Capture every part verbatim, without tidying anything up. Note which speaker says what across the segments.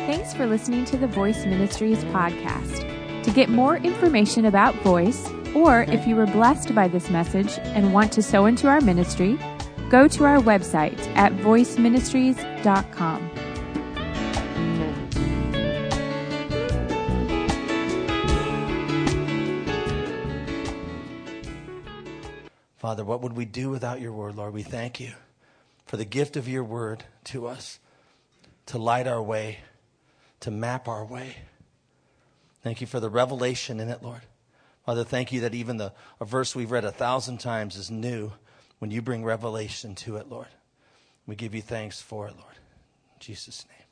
Speaker 1: Thanks for listening to the Voice Ministries podcast. To get more information about Voice, or if you were blessed by this message and want to sow into our ministry, go to our website at voice ministries dot com.
Speaker 2: Father, what would we do without your word, Lord? We thank you for the gift of your word to us, to light our way, to map our way. Thank you for the revelation in it, Lord. Father, thank you that even the a verse we've read a thousand times is new when you bring revelation to it, Lord. We give you thanks for it, Lord. In Jesus' name.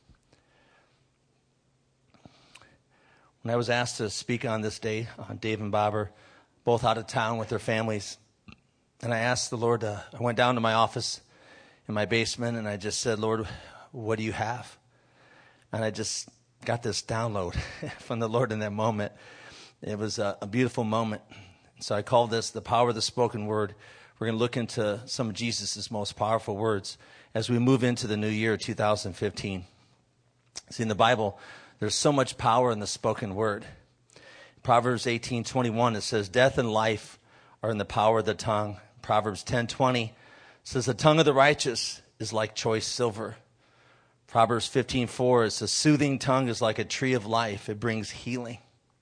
Speaker 2: When I was asked to speak on this day, uh, Dave and Bob are both out of town with their families. And I asked the Lord, uh, I went down to my office in my basement and I just said, Lord, what do you have? And I just got this download from the Lord in that moment. It was a, a beautiful moment. So I call this the power of the spoken word. We're going to look into some of Jesus' most powerful words as we move into the new year, two thousand fifteen. See, in the Bible, there's so much power in the spoken word. Proverbs eighteen twenty-one, it says, death and life are in the power of the tongue. Proverbs ten twenty says, the tongue of the righteous is like choice silver. Proverbs fifteen four, it's a soothing tongue is like a tree of life. It brings healing.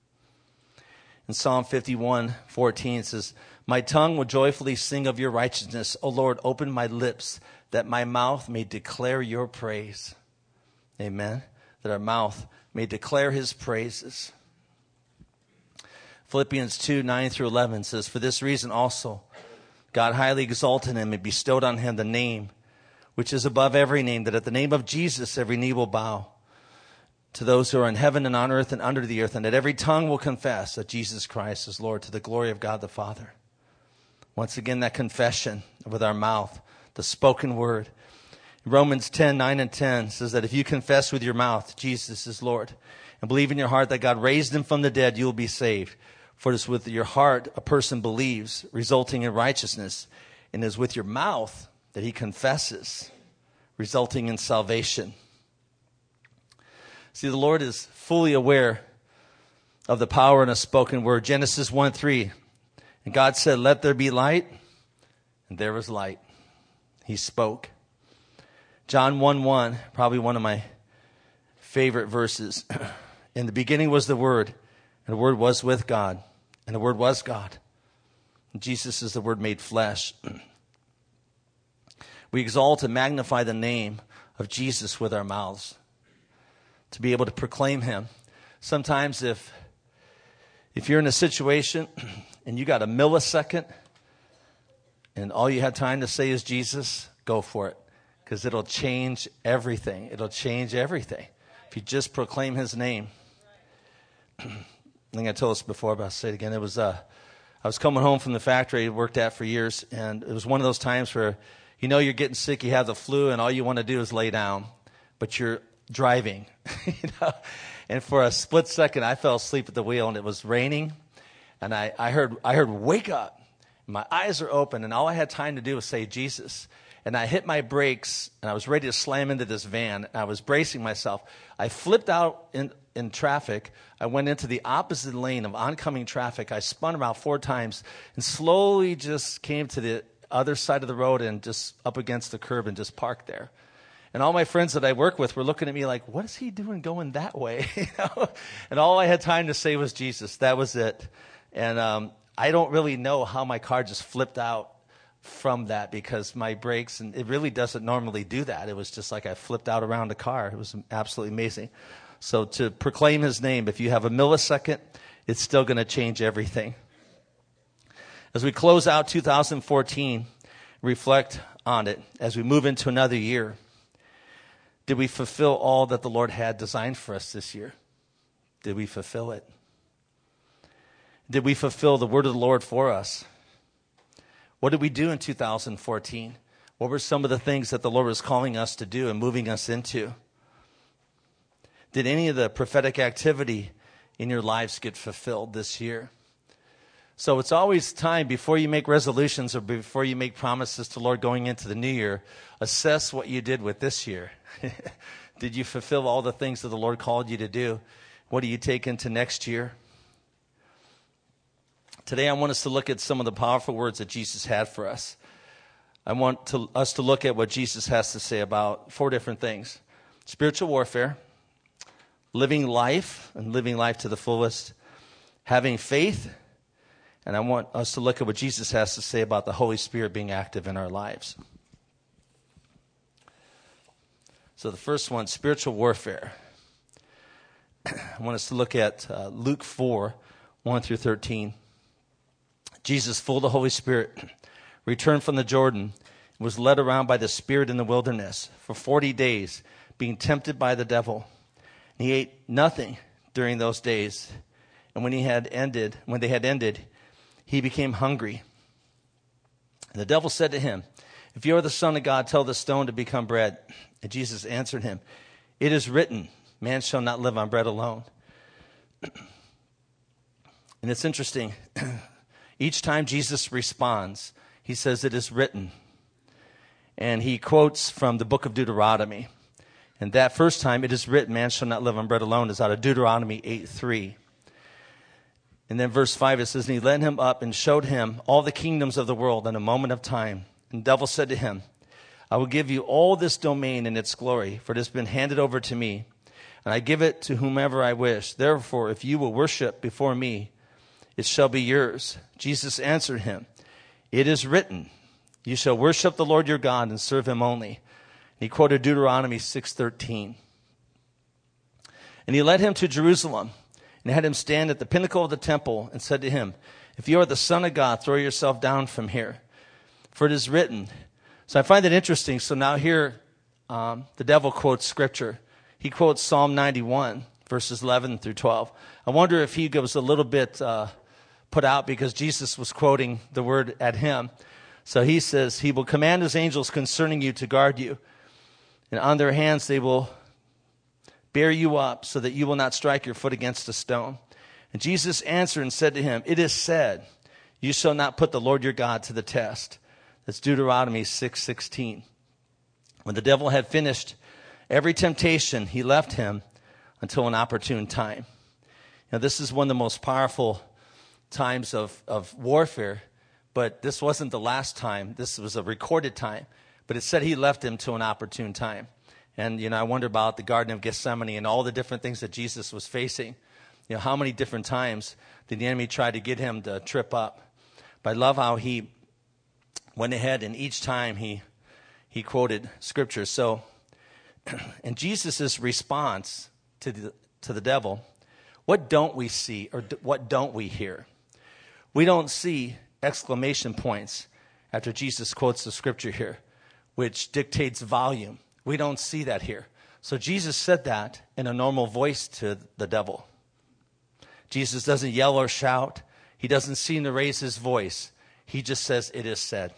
Speaker 2: In Psalm fifty-one fourteen, it says, my tongue will joyfully sing of your righteousness. O Lord, open my lips that my mouth may declare your praise. Amen. That our mouth may declare his praises. Philippians two nine through eleven says, for this reason also, God highly exalted him and bestowed on him the name which is above every name, that at the name of Jesus every knee will bow, to those who are in heaven and on earth and under the earth, and that every tongue will confess that Jesus Christ is Lord, to the glory of God the Father. Once again, that confession with our mouth, the spoken word. Romans ten nine and ten says that if you confess with your mouth Jesus is Lord and believe in your heart that God raised him from the dead, you will be saved. For it is with your heart a person believes, resulting in righteousness, and it is with your mouth that he confesses, resulting in salvation. See, the Lord is fully aware of the power in a spoken word. Genesis one three, and God said, let there be light, and there was light. He spoke. John one one, probably one of my favorite verses. In the beginning was the Word, and the Word was with God, and the Word was God. And Jesus is the Word made flesh. We exalt and magnify the name of Jesus with our mouths, to be able to proclaim him. Sometimes if if you're in a situation and you got a millisecond and all you had time to say is Jesus, go for it, because it'll change everything. It'll change everything if you just proclaim his name. I think I told us before, but I'll say it again. It was uh, I was coming home from the factory I worked at for years, and it was one of those times where you know you're getting sick, you have the flu, and all you want to do is lay down, but you're driving. you know? And for a split second, I fell asleep at the wheel, and it was raining, and I, I heard I heard wake up. My eyes are open, and all I had time to do was say Jesus. And I hit my brakes, and I was ready to slam into this van. And I was bracing myself. I flipped out in, in traffic. I went into the opposite lane of oncoming traffic. I spun about four times and slowly just came to the other side of the road and just up against the curb and just parked there. And all my friends that I work with were looking at me like, what is he doing going that way? you know? And all I had time to say was Jesus. That was it. And um, I don't really know how my car just flipped out from that, because my brakes, and it really doesn't normally do that. It was just like I flipped out around the car. It was absolutely amazing. So to proclaim his name, if you have a millisecond, it's still going to change everything. As we close out two thousand fourteen, reflect on it as we move into another year. Did we fulfill all that the Lord had designed for us this year? Did we fulfill it? Did we fulfill the word of the Lord for us? What did we do in two thousand fourteen? What were some of the things that the Lord was calling us to do and moving us into? Did any of the prophetic activity in your lives get fulfilled this year? So it's always time, before you make resolutions or before you make promises to the Lord going into the new year, assess what you did with this year. Did you fulfill all the things that the Lord called you to do? What do you take into next year? Today I want us to look at some of the powerful words that Jesus had for us. I want to, us to look at what Jesus has to say about four different things. Spiritual warfare, living life and living life to the fullest, having faith, and I want us to look at what Jesus has to say about the Holy Spirit being active in our lives. So the first one, spiritual warfare. I want us to look at uh, Luke four, one through thirteen. Jesus, full of the Holy Spirit, returned from the Jordan and was led around by the Spirit in the wilderness for forty days, being tempted by the devil. And he ate nothing during those days. And when he had ended, when they had ended, he became hungry. And the devil said to him, "If you are the Son of God, tell the stone to become bread." And Jesus answered him, "It is written, man shall not live on bread alone." And it's interesting. Each time Jesus responds, he says, "It is written." And he quotes from the book of Deuteronomy. And that first time, "It is written, man shall not live on bread alone," is out of Deuteronomy eight three. And then verse five, it says, "And he led him up and showed him all the kingdoms of the world in a moment of time. And the devil said to him, I will give you all this domain and its glory, for it has been handed over to me, and I give it to whomever I wish. Therefore, if you will worship before me, it shall be yours." Jesus answered him, "It is written, you shall worship the Lord your God and serve him only." And he quoted Deuteronomy six thirteen. And he led him to Jerusalem and had him stand at the pinnacle of the temple and said to him, "If you are the Son of God, throw yourself down from here, for it is written." So I find that interesting. So now here um, the devil quotes scripture. He quotes Psalm ninety-one, verses eleven through twelve. I wonder if he was a little bit uh, put out because Jesus was quoting the word at him. So he says, "He will command his angels concerning you to guard you, and on their hands they will bear you up so that you will not strike your foot against a stone." And Jesus answered and said to him, "It is said, you shall not put the Lord your God to the test." That's Deuteronomy six sixteen. When the devil had finished every temptation, he left him until an opportune time. Now, this is one of the most powerful times of, of warfare, but this wasn't the last time. This was a recorded time. But it said he left him to an opportune time. And, you know, I wonder about the Garden of Gethsemane and all the different things that Jesus was facing. You know, how many different times did the enemy try to get him to trip up? But I love how he went ahead and each time he he quoted scripture. So, and Jesus' response to the, to the devil, what don't we see or d- what don't we hear? We don't see exclamation points after Jesus quotes the scripture here, which dictates volume. We don't see that here. So Jesus said that in a normal voice to the devil. Jesus doesn't yell or shout. He doesn't seem to raise his voice. He just says, "It is said."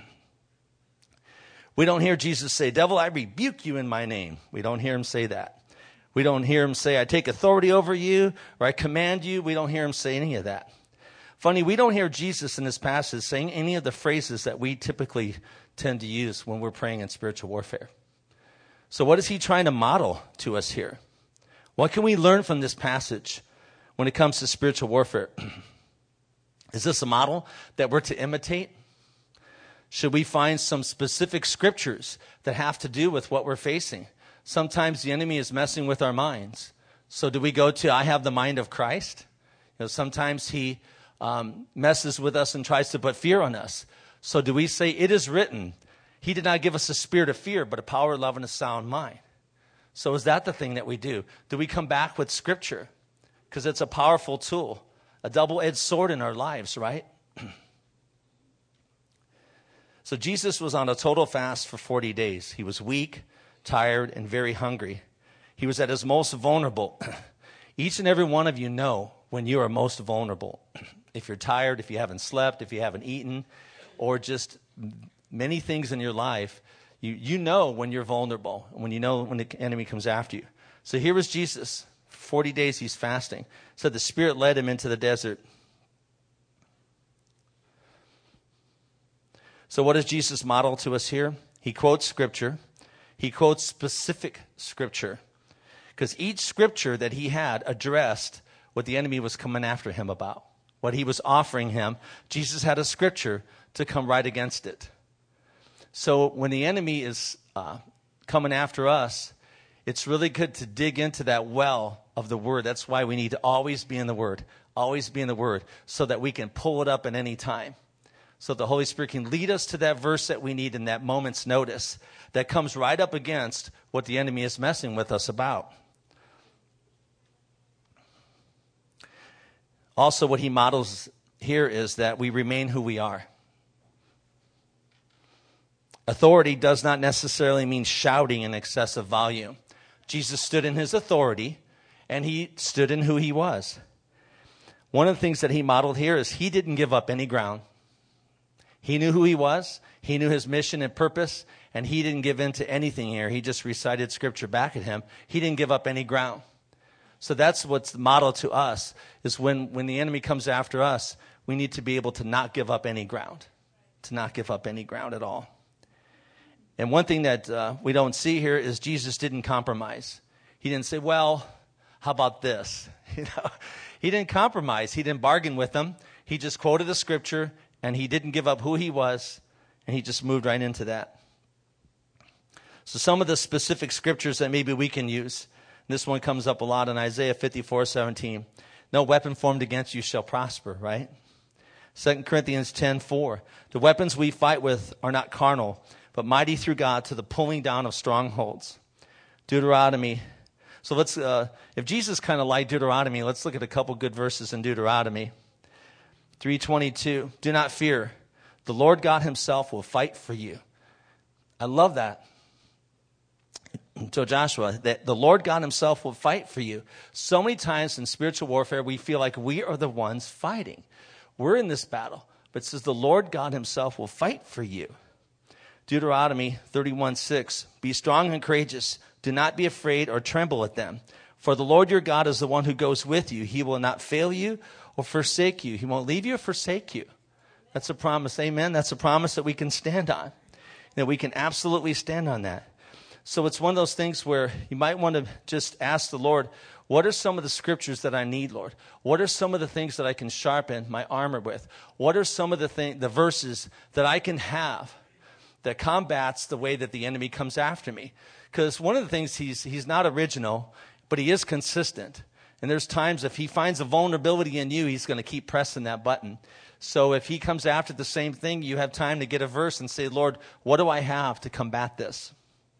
Speaker 2: We don't hear Jesus say, "Devil, I rebuke you in my name." We don't hear him say that. We don't hear him say, "I take authority over you," or "I command you." We don't hear him say any of that. Funny, we don't hear Jesus in this passage saying any of the phrases that we typically tend to use when we're praying in spiritual warfare. So what is he trying to model to us here? What can we learn from this passage when it comes to spiritual warfare? Is this a model that we're to imitate? Should we find some specific scriptures that have to do with what we're facing? Sometimes the enemy is messing with our minds. So do we go to, "I have the mind of Christ"? You know, sometimes he um, messes with us and tries to put fear on us. So do we say, "It is written, he did not give us a spirit of fear, but a power, love, and a sound mind"? So is that the thing that we do? Do we come back with scripture? Because it's a powerful tool, a double-edged sword in our lives, right? So Jesus was on a total fast for forty days. He was weak, tired, and very hungry. He was at his most vulnerable. Each and every one of you know when you are most vulnerable. If you're tired, if you haven't slept, if you haven't eaten, or just many things in your life, you, you know when you're vulnerable, when you know when the enemy comes after you. So here was Jesus. For forty days he's fasting. So the Spirit led him into the desert. So what does Jesus model to us here? He quotes scripture. He quotes specific scripture because each scripture that he had addressed what the enemy was coming after him about, what he was offering him. Jesus had a scripture to come right against it. So when the enemy is uh, coming after us, it's really good to dig into that well of the Word. That's why we need to always be in the Word, always be in the Word, so that we can pull it up at any time. So the Holy Spirit can lead us to that verse that we need in that moment's notice that comes right up against what the enemy is messing with us about. Also, what he models here is that we remain who we are. Authority does not necessarily mean shouting in excessive volume. Jesus stood in his authority, and he stood in who he was. One of the things that he modeled here is he didn't give up any ground. He knew who he was. He knew his mission and purpose, and he didn't give in to anything here. He just recited scripture back at him. He didn't give up any ground. So that's what's the model to us, is when, when the enemy comes after us, we need to be able to not give up any ground, to not give up any ground at all. And one thing that uh, we don't see here is Jesus didn't compromise. He didn't say, well, how about this? You know, he didn't compromise. He didn't bargain with them. He just quoted the scripture, and he didn't give up who he was, and he just moved right into that. So some of the specific scriptures that maybe we can use, this one comes up a lot in Isaiah fifty-four seventeen. No weapon formed against you shall prosper, right? Second Corinthians ten four. The weapons we fight with are not carnal, but mighty through God to the pulling down of strongholds. Deuteronomy. So let's, uh, if Jesus kind of liked Deuteronomy, let's look at a couple good verses in Deuteronomy. three twenty-two. Do not fear. The Lord God himself will fight for you. I love that. To Joshua, that the Lord God himself will fight for you. So many times in spiritual warfare, we feel like we are the ones fighting. We're in this battle, but it says the Lord God himself will fight for you. Deuteronomy thirty-one six. Be strong and courageous. Do not be afraid or tremble at them. For the Lord your God is the one who goes with you. He will not fail you or forsake you. He won't leave you or forsake you. That's a promise. Amen. That's a promise that we can stand on. That we can absolutely stand on that. So it's one of those things where you might want to just ask the Lord, what are some of the scriptures that I need, Lord? What are some of the things that I can sharpen my armor with? What are some of the thing, the verses that I can have that combats the way that the enemy comes after me? Because one of the things, he's he's not original, but he is consistent. And there's times if he finds a vulnerability in you, he's going to keep pressing that button. So if he comes after the same thing, you have time to get a verse and say, Lord, what do I have to combat this?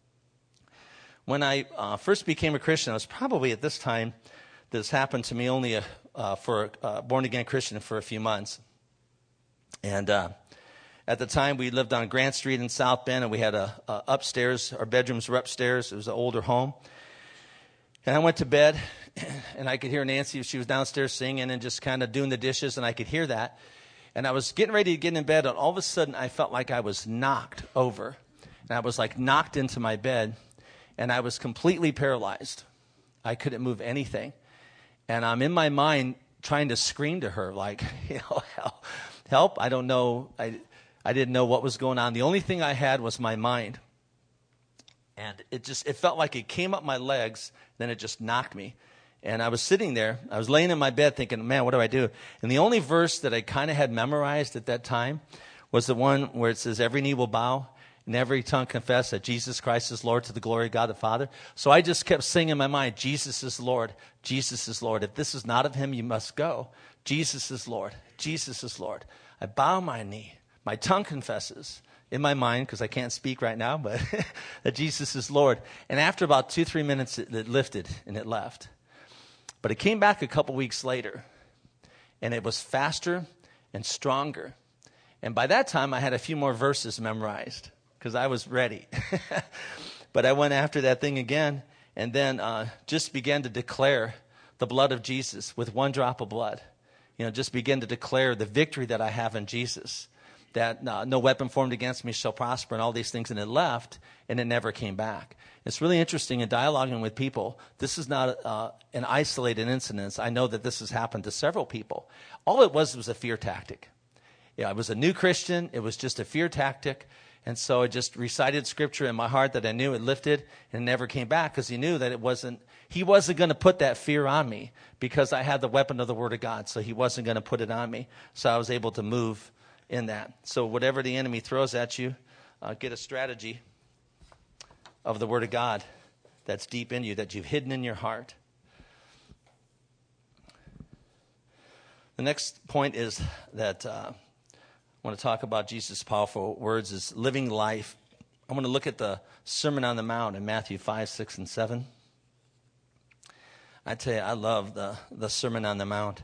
Speaker 2: When I uh, first became a Christian, I was probably at this time, this happened to me only a, uh, for a uh, born-again Christian for a few months. And uh, at the time, we lived on Grant Street in South Bend, and we had a, a upstairs, our bedrooms were upstairs. It was an older home. And I went to bed, and I could hear Nancy. She was downstairs singing and just kind of doing the dishes, and I could hear that. And I was getting ready to get in bed, and all of a sudden, I felt like I was knocked over. And I was like knocked into my bed. And I was completely paralyzed. I couldn't move anything. And I'm in my mind trying to scream to her, like, you know, help, help. I don't know. I, I didn't know what was going on. The only thing I had was my mind. And it just, it felt like it came up my legs, then it just knocked me. And I was sitting there. I was laying in my bed thinking, man, what do I do? And the only verse that I kind of had memorized at that time was the one where it says, every knee will bow and every tongue confess that Jesus Christ is Lord to the glory of God the Father. So I just kept singing in my mind, Jesus is Lord, Jesus is Lord. If this is not of him, you must go. Jesus is Lord, Jesus is Lord. I bow my knee. My tongue confesses in my mind, because I can't speak right now, but that Jesus is Lord. And after about two, three minutes, it, it lifted and it left. But it came back a couple weeks later, and it was faster and stronger. And by that time, I had a few more verses memorized, because I was ready. But I went after that thing again and then uh, just began to declare the blood of Jesus with one drop of blood. You know, just begin to declare the victory that I have in Jesus, that uh, no weapon formed against me shall prosper and all these things. And it left and it never came back. It's really interesting in dialoguing with people. This is not uh, an isolated incident. I know that this has happened to several people. All it was was a fear tactic. Yeah, I was a new Christian. It was just a fear tactic. And so I just recited scripture in my heart that I knew it lifted and never came back, because he knew that it wasn't, he wasn't going to put that fear on me because I had the weapon of the word of God. So he wasn't going to put it on me. So I was able to move in that. So whatever the enemy throws at you, uh, get a strategy of the word of God that's deep in you, that you've hidden in your heart. The next point is that uh, I want to talk about Jesus' powerful words is living life. I'm going to look at the Sermon on the Mount in Matthew five, six, and seven. I tell you, I love the, the Sermon on the Mount.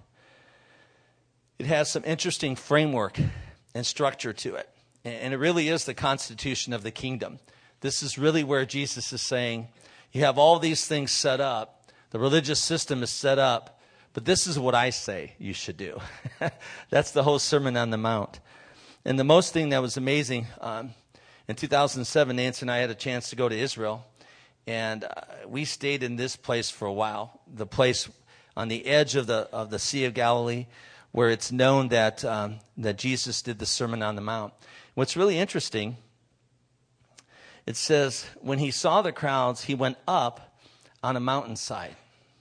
Speaker 2: It has some interesting framework and structure to it. And it really is the constitution of the kingdom. This is really where Jesus is saying, you have all these things set up. The religious system is set up. But this is what I say you should do. That's the whole Sermon on the Mount. And the most thing that was amazing, um, in two thousand seven, Nancy and I had a chance to go to Israel. And uh, we stayed in this place for a while, the place on the edge of the of the Sea of Galilee, where it's known that um, that Jesus did the Sermon on the Mount. What's really interesting, it says, when he saw the crowds, he went up on a mountainside.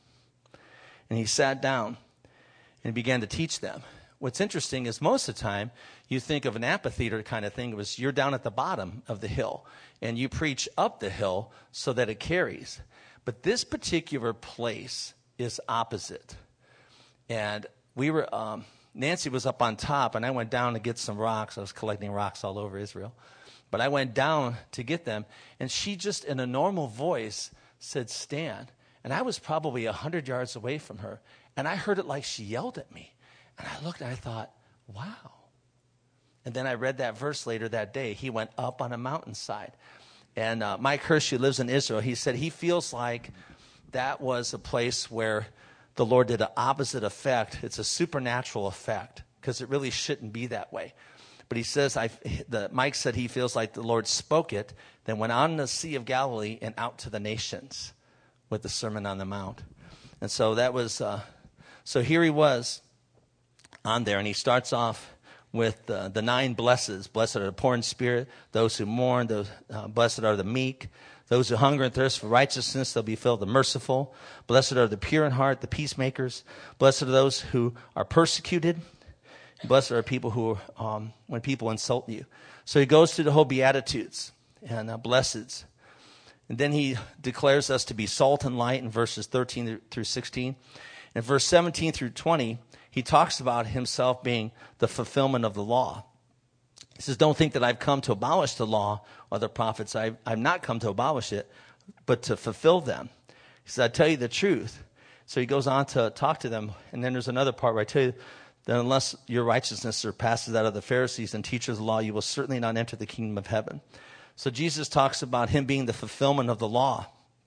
Speaker 2: And he sat down and began to teach them. What's interesting is most of the time, you think of an amphitheater kind of thing. It was you're down at the bottom of the hill, and you preach up the hill so that it carries. But this particular place is opposite. And we were, um, Nancy was up on top, and I went down to get some rocks. I was collecting rocks all over Israel. But I went down to get them, and she just, in a normal voice, said, "Stand." And I was probably one hundred yards away from her, and I heard it like she yelled at me. And I looked and I thought, wow. And then I read that verse later that day. He went up on a mountainside. And uh, Mike Hirsch, who lives in Israel, he said he feels like that was a place where the Lord did an opposite effect. It's a supernatural effect, because it really shouldn't be that way. But he says, I, the, Mike said he feels like the Lord spoke it, then went on the Sea of Galilee and out to the nations with the Sermon on the Mount. And so that was, uh, so here he was on there, and he starts off with uh, the nine blesses. Blessed are the poor in spirit, those who mourn, those, uh, blessed are the meek, those who hunger and thirst for righteousness, they'll be filled. The merciful, blessed are the pure in heart, the peacemakers, blessed are those who are persecuted, blessed are people who, um, when people insult you. So he goes through the whole Beatitudes and uh, blesseds. And then he declares us to be salt and light in verses thirteen through sixteen. In verse seventeen through twenty, he talks about himself being the fulfillment of the law. He says, don't think that I've come to abolish the law or the prophets. I've, I've not come to abolish it, but to fulfill them. He says, I tell you the truth. So he goes on to talk to them. And then there's another part where I tell you that unless your righteousness surpasses that of the Pharisees and teachers of the law, you will certainly not enter the kingdom of heaven. So Jesus talks about him being the fulfillment of the law.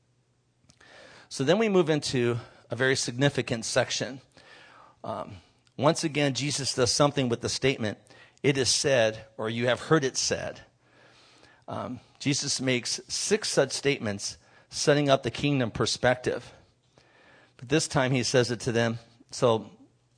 Speaker 2: So then we move into a very significant section. Um, once again, Jesus does something with the statement, it is said, or you have heard it said. Um, Jesus makes six such statements, setting up the kingdom perspective. But this time he says it to them. So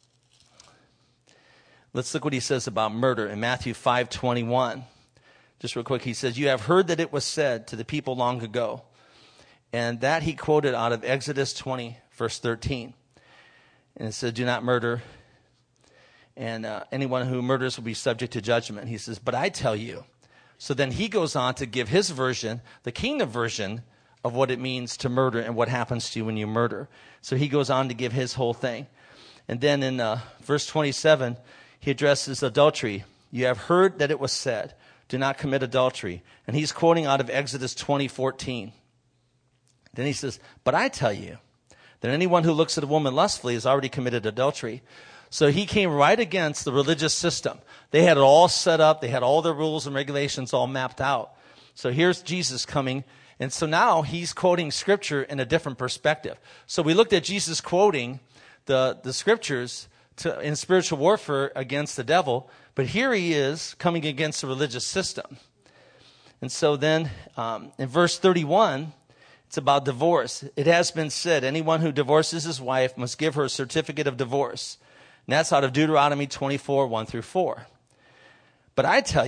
Speaker 2: let's look what he says about murder in Matthew five twenty-one. Just real quick, he says, you have heard that it was said to the people long ago. And that he quoted out of Exodus twenty, verse thirteen. And it said, do not murder. And uh, anyone who murders will be subject to judgment. He says, but I tell you. So then he goes on to give his version, the kingdom version, of what it means to murder and what happens to you when you murder. So he goes on to give his whole thing. And then in uh, verse twenty-seven, he addresses adultery. You have heard that it was said, do not commit adultery. And he's quoting out of Exodus twenty fourteen. Then he says, but I tell you that anyone who looks at a woman lustfully has already committed adultery. So he came right against the religious system. They had it all set up. They had all their rules and regulations all mapped out. So here's Jesus coming. And so now he's quoting scripture in a different perspective. So we looked at Jesus quoting the, the scriptures to, in spiritual warfare against the devil. But here he is coming against the religious system. And so then um, in verse thirty-one, it's about divorce. It has been said, anyone who divorces his wife must give her a certificate of divorce. And that's out of Deuteronomy twenty-four, one through four. But I tell you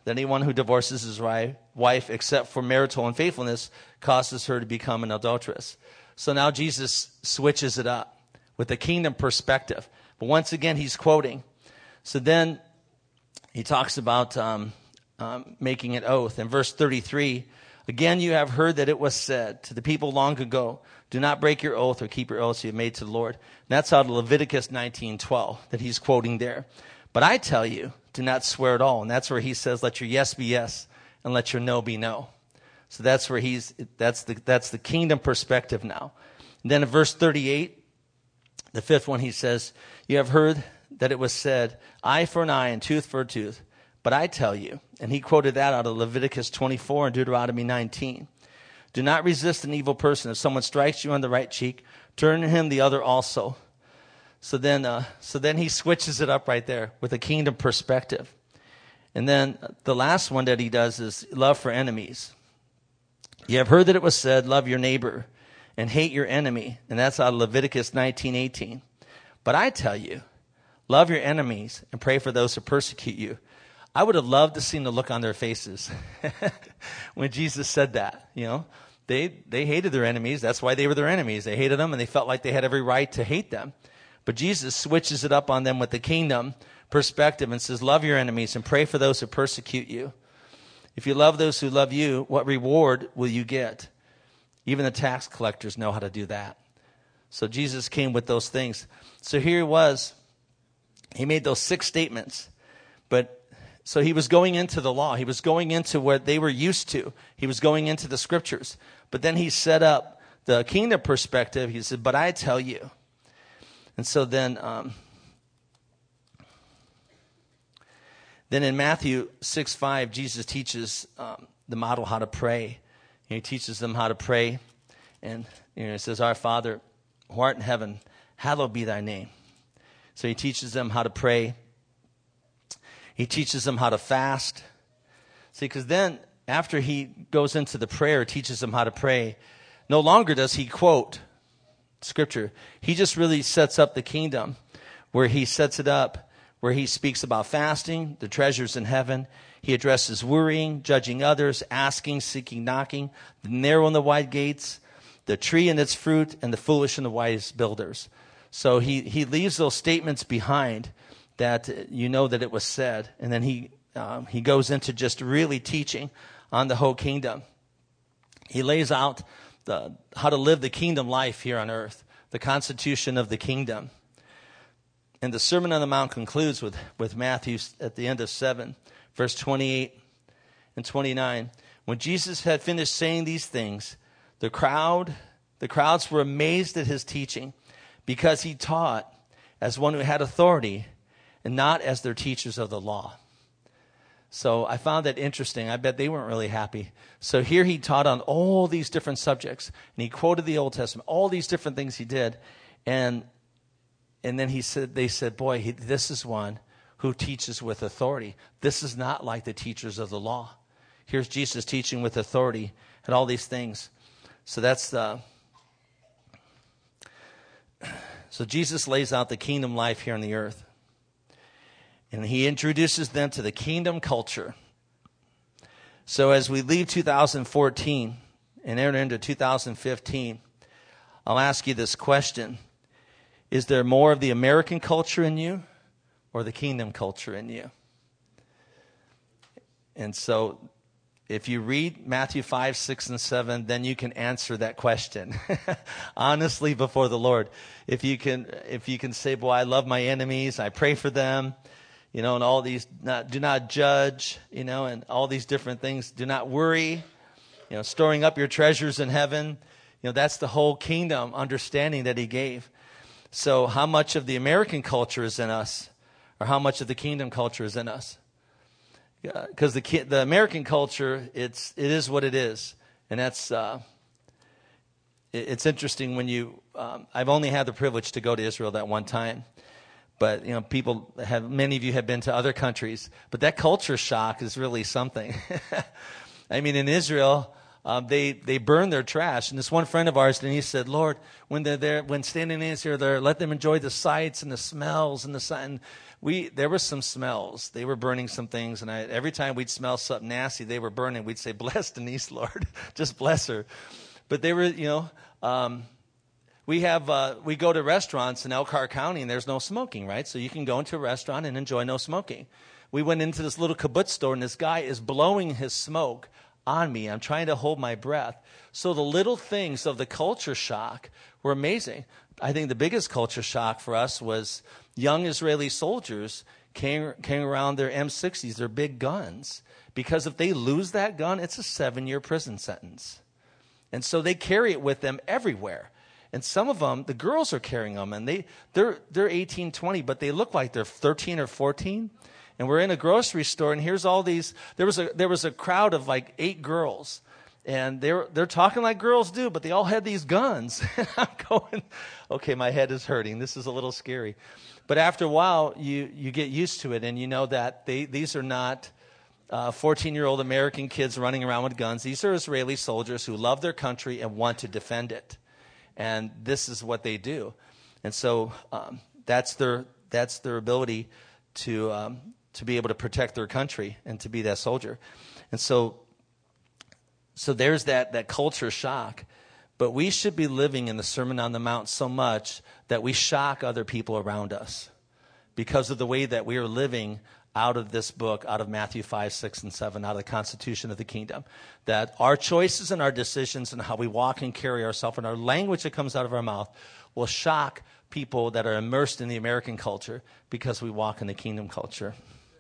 Speaker 2: that anyone who divorces his wife except for marital unfaithfulness causes her to become an adulteress. So now Jesus switches it up with the kingdom perspective. But once again, he's quoting. So then he talks about um, um, making an oath. In verse thirty-three, again, you have heard that it was said to the people long ago, do not break your oath or keep your oaths you have made to the Lord. And that's out of Leviticus nineteen twelve that he's quoting there. But I tell you, do not swear at all. And that's where he says, let your yes be yes and let your no be no. So that's where he's, that's the, that's the kingdom perspective now. And then in verse thirty-eight, the fifth one, he says, you have heard that it was said, eye for an eye and tooth for a tooth. But I tell you, and he quoted that out of Leviticus twenty-four and Deuteronomy nineteen. Do not resist an evil person. If someone strikes you on the right cheek, turn to him the other also. So then, uh, so then he switches it up right there with a kingdom perspective. And then the last one that he does is love for enemies. You have heard that it was said, love your neighbor and hate your enemy. And that's out of Leviticus nineteen eighteen. But I tell you, love your enemies and pray for those who persecute you. I would have loved to see the look on their faces when Jesus said that. You know, they they hated their enemies. That's why they were their enemies. They hated them, and they felt like they had every right to hate them. But Jesus switches it up on them with the kingdom perspective and says, love your enemies and pray for those who persecute you. If you love those who love you, what reward will you get? Even the tax collectors know how to do that. So Jesus came with those things. So here he was. He made those six statements, but so he was going into the law. He was going into what they were used to. He was going into the scriptures. But then he set up the kingdom perspective. He said, but I tell you. And so then, um, then in Matthew six five, Jesus teaches um, the model how to pray. And he teaches them how to pray. And you know, he says, our Father, who art in heaven, hallowed be thy name. So he teaches them how to pray. He teaches them how to fast. See, because then after he goes into the prayer, teaches them how to pray, no longer does he quote scripture. He just really sets up the kingdom where he sets it up, where he speaks about fasting, the treasures in heaven. He addresses worrying, judging others, asking, seeking, knocking, the narrow and the wide gates, the tree and its fruit, and the foolish and the wise builders. So he, he leaves those statements behind that you know that it was said. And then he um, he goes into just really teaching on the whole kingdom. He lays out the, how to live the kingdom life here on earth, the constitution of the kingdom. And the Sermon on the Mount concludes with, with Matthew at the end of seven, verse twenty-eight and twenty-nine. When Jesus had finished saying these things, the crowd, the crowds were amazed at his teaching, because he taught as one who had authority and not as their teachers of the law. So I found that interesting. I bet they weren't really happy. So here he taught on all these different subjects, and he quoted the Old Testament, all these different things he did. And and then he said, they said, boy, he, this is one who teaches with authority. This is not like the teachers of the law. Here's Jesus teaching with authority and all these things. So that's the... So Jesus lays out the kingdom life here on the earth. And he introduces them to the kingdom culture. So as we leave two thousand fourteen and enter into two thousand fifteen, I'll ask you this question. Is there more of the American culture in you or the kingdom culture in you? And so if you read Matthew five, six, and seven, then you can answer that question honestly before the Lord. If you can, if you can say, boy, I love my enemies, I pray for them, you know, and all these, not, do not judge, you know, and all these different things. Do not worry, you know, storing up your treasures in heaven. You know, that's the whole kingdom understanding that he gave. So how much of the American culture is in us, or how much of the kingdom culture is in us? Because the the American culture, it's it is what it is, and that's uh, it, it's interesting when you. Um, I've only had the privilege to go to Israel that one time, but you know, people have many of you have been to other countries, but that culture shock is really something. I mean, in Israel, uh, they they burn their trash. And this one friend of ours, Denise, said, Lord, when they're there, when standing in here, there, let them enjoy the sights and the smells and the sun. We there were some smells. They were burning some things, and I, every time we'd smell something nasty, they were burning. We'd say, "Bless Denise, Lord, just bless her." But they were, you know, um, we have uh, we go to restaurants in Elkhart County, and there's no smoking, right? So you can go into a restaurant and enjoy no smoking. We went into this little kibbutz store, and this guy is blowing his smoke on me. I'm trying to hold my breath. So the little things of the culture shock were amazing. I think the biggest culture shock for us was young Israeli soldiers carrying, carrying around their M sixties, their big guns, because if they lose that gun, it's a seven-year prison sentence. And so they carry it with them everywhere. And some of them, the girls are carrying them, and they, they're, they're eighteen, twenty, but they look like they're thirteen or fourteen. And we're in a grocery store, and here's all these, there was a, there was a crowd of like eight girls. And they're, they're talking like girls do, but they all had these guns. And I'm going, okay, my head is hurting. This is a little scary. But after a while, you, you get used to it, and you know that they, these are not uh, fourteen-year-old American kids running around with guns. These are Israeli soldiers who love their country and want to defend it. And this is what they do. And so um, that's their that's their ability to um, to be able to protect their country and to be that soldier. And so so there's that that culture shock. But we should be living in the Sermon on the Mount so much that we shock other people around us because of the way that we are living out of this book, out of Matthew five, six, and seven, out of the Constitution of the Kingdom. That our choices and our decisions and how we walk and carry ourselves and our language that comes out of our mouth will shock people that are immersed in the American culture because we walk in the kingdom culture.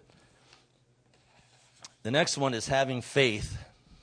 Speaker 2: The next one is having faith.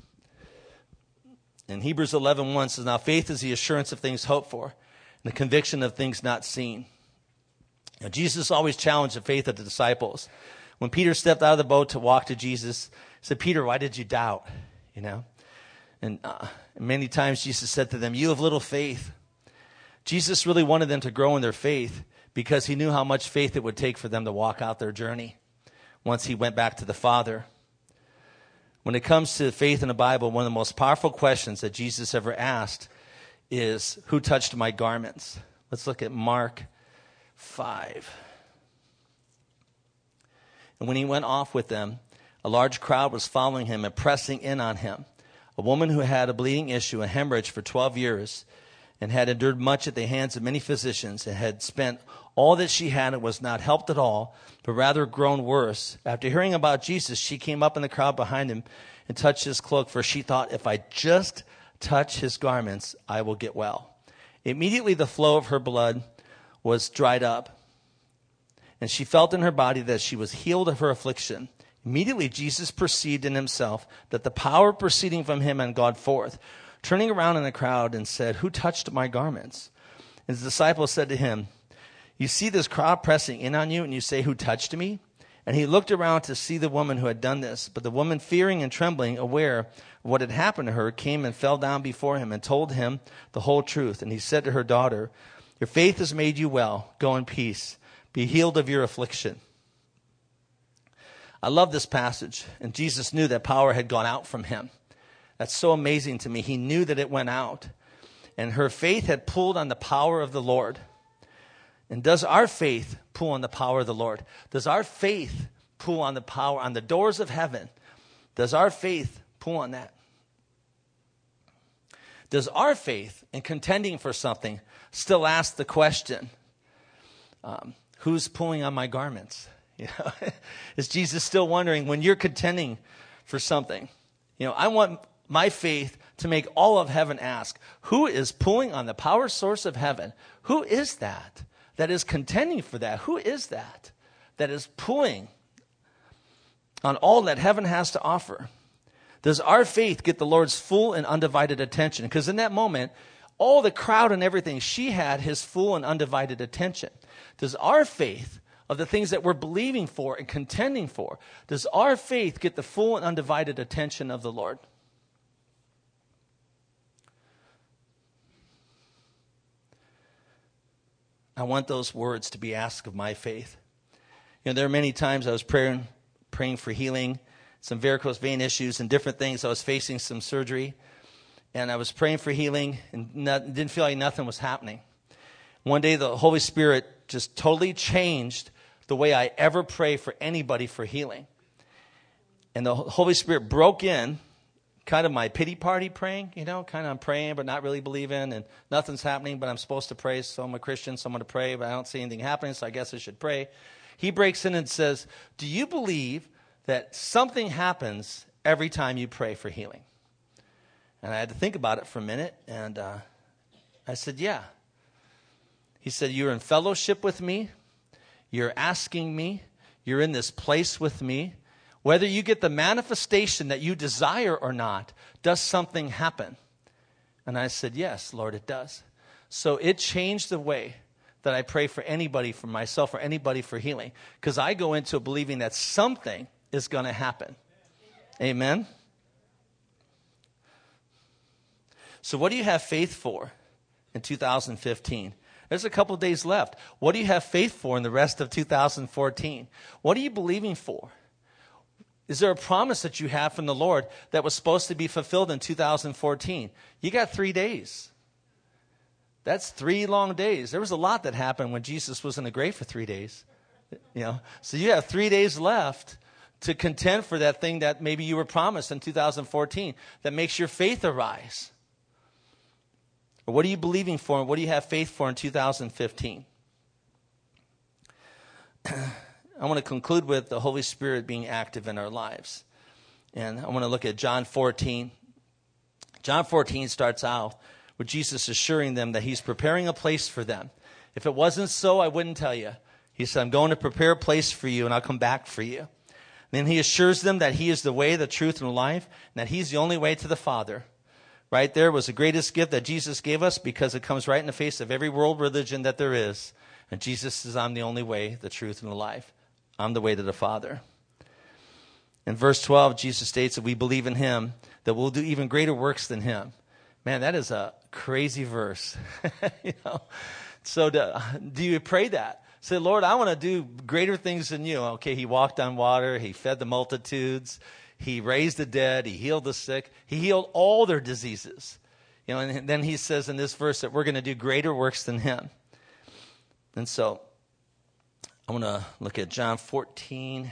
Speaker 2: In Hebrews eleven one says, now faith is the assurance of things hoped for and the conviction of things not seen. Now, Jesus always challenged the faith of the disciples. When Peter stepped out of the boat to walk to Jesus, he said, Peter, why did you doubt? You know, and uh, many times Jesus said to them, you have little faith. Jesus really wanted them to grow in their faith because he knew how much faith it would take for them to walk out their journey once he went back to the Father. When it comes to faith in the Bible, one of the most powerful questions that Jesus ever asked is, who touched my garments? Let's look at Mark five. And when he went off with them, a large crowd was following him and pressing in on him. A woman who had a bleeding issue, a hemorrhage for twelve years, and had endured much at the hands of many physicians, and had spent all that she had and was not helped at all, but rather grown worse. After hearing about Jesus, she came up in the crowd behind him and touched his cloak, for she thought, if I just touch his garments, I will get well. Immediately the flow of her blood was dried up, and she felt in her body that she was healed of her affliction. Immediately Jesus perceived in himself that the power proceeding from him had gone forth, turning around in the crowd and said, who touched my garments? And his disciples said to him, you see this crowd pressing in on you, and you say, who touched me? And he looked around to see the woman who had done this. But the woman, fearing and trembling, aware of what had happened to her, came and fell down before him and told him the whole truth. And he said to her, daughter, your faith has made you well. Go in peace. Be healed of your affliction. I love this passage. And Jesus knew that power had gone out from him. That's so amazing to me. He knew that it went out. And her faith had pulled on the power of the Lord. And does our faith pull on the power of the Lord? Does our faith pull on the power, on the doors of heaven? Does our faith pull on that? Does our faith in contending for something still ask the question, um, who's pulling on my garments? You know, is Jesus still wondering when you're contending for something? You know, I want my faith to make all of heaven ask, who is pulling on the power source of heaven? Who is that that is contending for that? Who is that that is pulling on all that heaven has to offer? Does our faith get the Lord's full and undivided attention? Because in that moment, all the crowd and everything, she had his full and undivided attention. Does our faith of the things that we're believing for and contending for, does our faith get the full and undivided attention of the Lord? I want those words to be asked of my faith. You know, there are many times I was praying, praying for healing, some varicose vein issues and different things. I was facing some surgery. and I was praying for healing and not, didn't feel like nothing was happening. One day the Holy Spirit just totally changed the way I ever pray for anybody for healing. And the Holy Spirit broke in, kind of my pity party praying, you know, kind of I'm praying but not really believing, and nothing's happening, but I'm supposed to pray, so I'm a Christian, so I'm going to pray, but I don't see anything happening, so I guess I should pray. He breaks in and says, do you believe that something happens every time you pray for healing? And I had to think about it for a minute, and uh, I said, yeah. He said, you're in fellowship with me, you're asking me, you're in this place with me. Whether you get the manifestation that you desire or not, does something happen? And I said, yes, Lord, it does. So it changed the way that I pray for anybody, for myself, or anybody for healing. Because I go into believing that something is going to happen. Amen? So what do you have faith for in two thousand fifteen? There's a couple of days left. What do you have faith for in the rest of two thousand fourteen? What are you believing for? Is there a promise that you have from the Lord that was supposed to be fulfilled in two thousand fourteen? You got three days. That's three long days. There was a lot that happened when Jesus was in the grave for three days. You know, so you have three days left to contend for that thing that maybe you were promised in two thousand fourteen that makes your faith arise. Or what are you believing for, and what do you have faith for in two thousand fifteen? I want to conclude with the Holy Spirit being active in our lives. And I want to look at John fourteen. John fourteen starts out with Jesus assuring them that he's preparing a place for them. If it wasn't so, I wouldn't tell you. He said, I'm going to prepare a place for you, and I'll come back for you. And then he assures them that he is the way, the truth, and the life, and that he's the only way to the Father. Right there was the greatest gift that Jesus gave us, because it comes right in the face of every world religion that there is. And Jesus says, I'm the only way, the truth, and the life. I'm the way to the Father. In verse twelve, Jesus states that we believe in him, that we'll do even greater works than him. Man, that is a crazy verse. you know? So do, do you pray that? Say, Lord, I want to do greater things than you. Okay, he walked on water. He fed the multitudes. He raised the dead. He healed the sick. He healed all their diseases. You know, and then he says in this verse that we're going to do greater works than him. And so I want to look at John fourteen.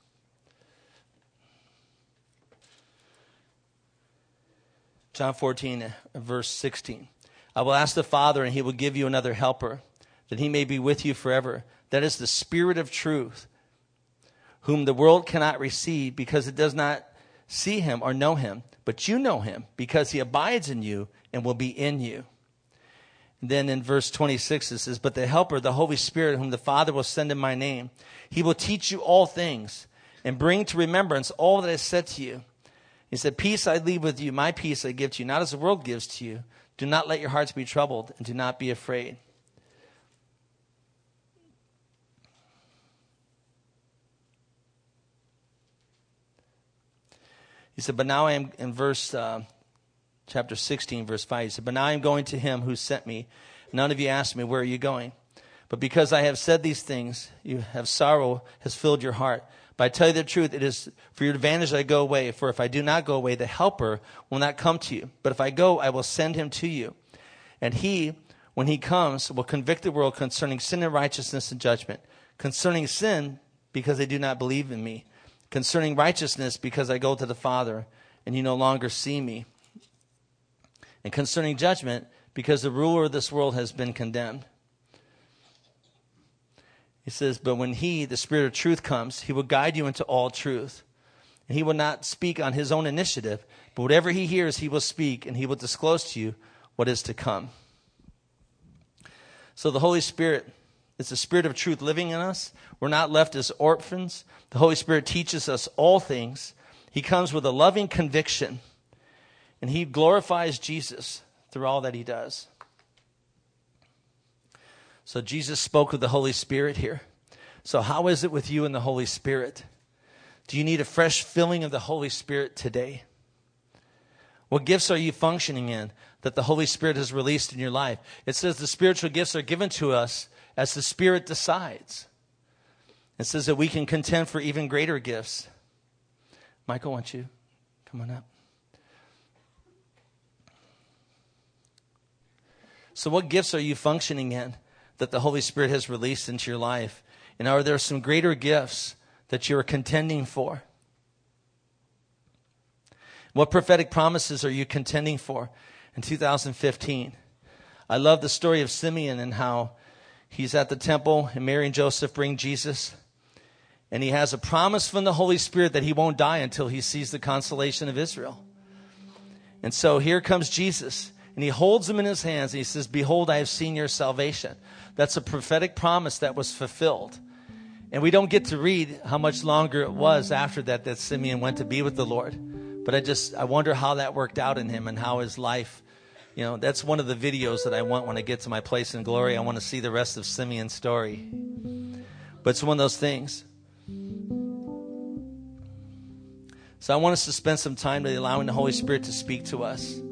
Speaker 2: John fourteen, verse sixteen. I will ask the Father, and he will give you another helper, that he may be with you forever. That is the Spirit of truth, whom the world cannot receive, because it does not see him or know him. But you know him, because he abides in you and will be in you. And then in verse twenty-six it says, but the Helper, the Holy Spirit, whom the Father will send in my name, he will teach you all things and bring to remembrance all that I said to you. He said, peace I leave with you, my peace I give to you, not as the world gives to you. Do not let your hearts be troubled, and do not be afraid. He said, but now I am, in verse, uh, chapter sixteen, verse five, he said, but now I am going to him who sent me. None of you asked me, where are you going? But because I have said these things, you have sorrow has filled your heart. But I tell you the truth, it is for your advantage that I go away. For if I do not go away, the Helper will not come to you. But if I go, I will send him to you. And he, when he comes, will convict the world concerning sin and righteousness and judgment. Concerning sin, because they do not believe in me. Concerning righteousness, because I go to the Father, and you no longer see me. And concerning judgment, because the ruler of this world has been condemned. He says, but when he, the Spirit of truth, comes, he will guide you into all truth. And he will not speak on his own initiative, but whatever he hears, he will speak, and he will disclose to you what is to come. So the Holy Spirit is the Spirit of truth living in us. We're not left as orphans. The Holy Spirit teaches us all things. He comes with a loving conviction, and he glorifies Jesus through all that he does. So Jesus spoke of the Holy Spirit here. So how is it with you and the Holy Spirit? Do you need a fresh filling of the Holy Spirit today? What gifts are you functioning in that the Holy Spirit has released in your life? It says the spiritual gifts are given to us as the Spirit decides. It says that we can contend for even greater gifts. Michael, why don't you come on up? So what gifts are you functioning in that the Holy Spirit has released into your life? And are there some greater gifts that you're contending for? What prophetic promises are you contending for in two thousand fifteen? I love the story of Simeon and how he's at the temple and Mary and Joseph bring Jesus. And he has a promise from the Holy Spirit that he won't die until he sees the consolation of Israel. And so here comes Jesus. And he holds him in his hands and he says, behold, I have seen your salvation. That's a prophetic promise that was fulfilled. And we don't get to read how much longer it was after that that Simeon went to be with the Lord. But I just, I wonder how that worked out in him and how his life, you know, that's one of the videos that I want when I get to my place in glory. I want to see the rest of Simeon's story. But it's one of those things. So I want us to spend some time allowing the Holy Spirit to speak to us.